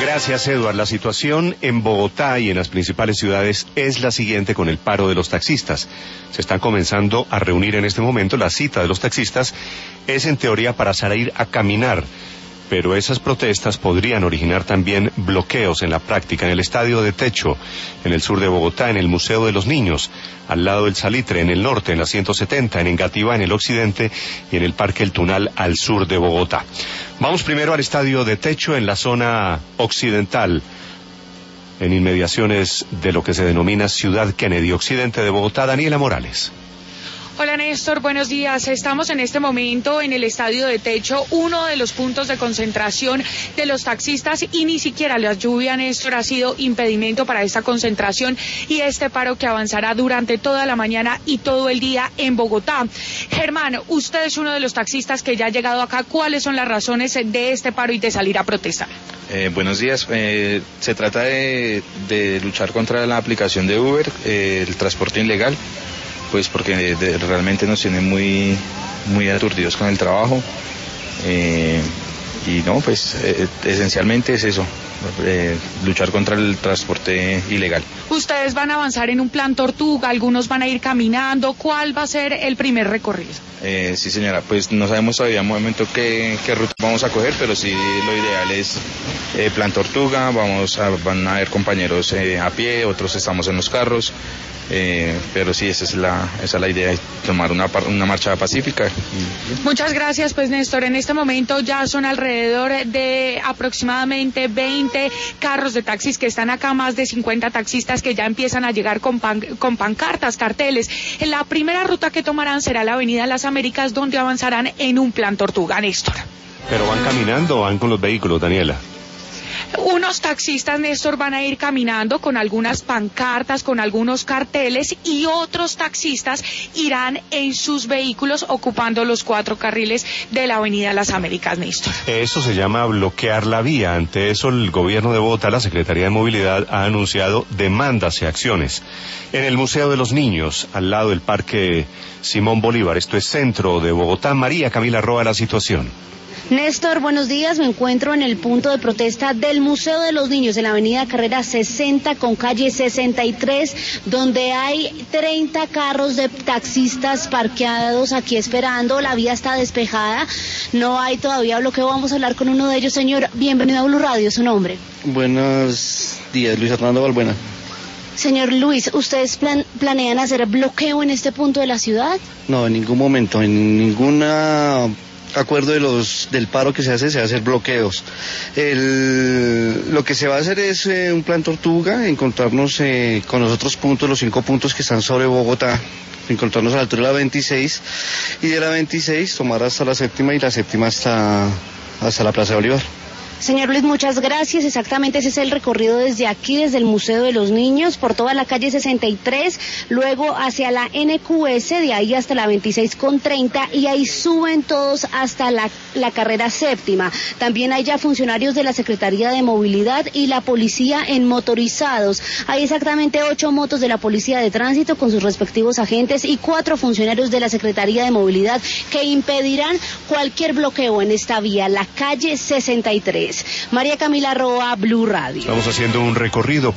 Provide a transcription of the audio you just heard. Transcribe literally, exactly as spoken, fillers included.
Gracias, Eduard. La situación en Bogotá y en las principales ciudades es la siguiente con el paro de los taxistas. Se están comenzando a reunir en este momento. La cita de los taxistas es en teoría para salir a caminar, pero esas protestas podrían originar también bloqueos en la práctica en el Estadio de Techo, en el sur de Bogotá, en el Museo de los Niños, al lado del Salitre, en el norte, en la ciento setenta, en Engativá, en el occidente, y en el Parque El Tunal, al sur de Bogotá. Vamos primero al Estadio de Techo, en la zona occidental, en inmediaciones de lo que se denomina Ciudad Kennedy, occidente de Bogotá. Daniela Morales. Hola Néstor, buenos días. Estamos en este momento en el Estadio de Techo, uno de los puntos de concentración de los taxistas, y ni siquiera la lluvia, Néstor, ha sido impedimento para esta concentración y este paro que avanzará durante toda la mañana y todo el día en Bogotá. Germán, usted es uno de los taxistas que ya ha llegado acá. ¿Cuáles son las razones de este paro y de salir a protestar? Eh, buenos días. Eh, se trata de, de luchar contra la aplicación de Uber, eh, el transporte ilegal. Pues porque de, de, realmente nos tienen muy, muy aturdidos con el trabajo, eh, y no, pues eh, esencialmente es eso, eh, luchar contra el transporte ilegal. Ustedes van a avanzar en un plan tortuga, algunos van a ir caminando. ¿Cuál va a ser el primer recorrido? Eh, sí, señora, pues no sabemos todavía en un momento qué, qué ruta vamos a coger, pero sí lo ideal es eh, plan tortuga. Vamos a, van a haber compañeros eh, a pie, otros estamos en los carros. Eh, pero sí, esa es la esa es la idea, tomar una, una marcha pacífica. Muchas gracias, pues Néstor. En este momento ya son alrededor de aproximadamente veinte carros de taxis que están acá, más de cincuenta taxistas que ya empiezan a llegar con, pan, con pancartas, carteles. La primera ruta que tomarán será la Avenida Las Américas, donde avanzarán en un plan tortuga, Néstor. ¿Pero van caminando o van con los vehículos, Daniela? Unos taxistas, Néstor, van a ir caminando con algunas pancartas, con algunos carteles, y otros taxistas irán en sus vehículos ocupando los cuatro carriles de la Avenida Las Américas, Néstor. Eso se llama bloquear la vía. Ante eso, el gobierno de Bogotá, la Secretaría de Movilidad, ha anunciado demandas y acciones. En el Museo de los Niños, al lado del Parque Simón Bolívar, esto es centro de Bogotá. María Camila Roa, la situación. Néstor, buenos días. Me encuentro en el punto de protesta del Museo de los Niños, en la avenida Carrera sesenta con calle sesenta y tres, donde hay treinta carros de taxistas parqueados aquí esperando. La vía está despejada, no hay todavía bloqueo. Vamos a hablar con uno de ellos. Señor, bienvenido a Blue Radio, ¿su nombre? Buenos días, Luis Hernando Balbuena. Señor Luis, ¿ustedes plan, planean hacer bloqueo en este punto de la ciudad? No, en ningún momento, en ninguna acuerdo de los del paro que se hace, se va a hacer bloqueos. El, lo que se va a hacer es eh, un plan tortuga, encontrarnos eh, con los otros puntos, los cinco puntos que están sobre Bogotá, encontrarnos a la altura de la veintiséis, y de la veintiséis tomar hasta la séptima, y la séptima hasta, hasta la Plaza de Bolívar. Señor Luis, muchas gracias. Exactamente ese es el recorrido desde aquí, desde el Museo de los Niños, por toda la calle sesenta y tres, luego hacia la N Q S, de ahí hasta la veintiséis con treinta, y ahí suben todos hasta la, la carrera séptima. También hay ya funcionarios de la Secretaría de Movilidad y la policía en motorizados. Hay exactamente ocho motos de la Policía de Tránsito con sus respectivos agentes y cuatro funcionarios de la Secretaría de Movilidad que impedirán cualquier bloqueo en esta vía, la calle sesenta y tres. María Camila Roa, Blue Radio. Estamos haciendo un recorrido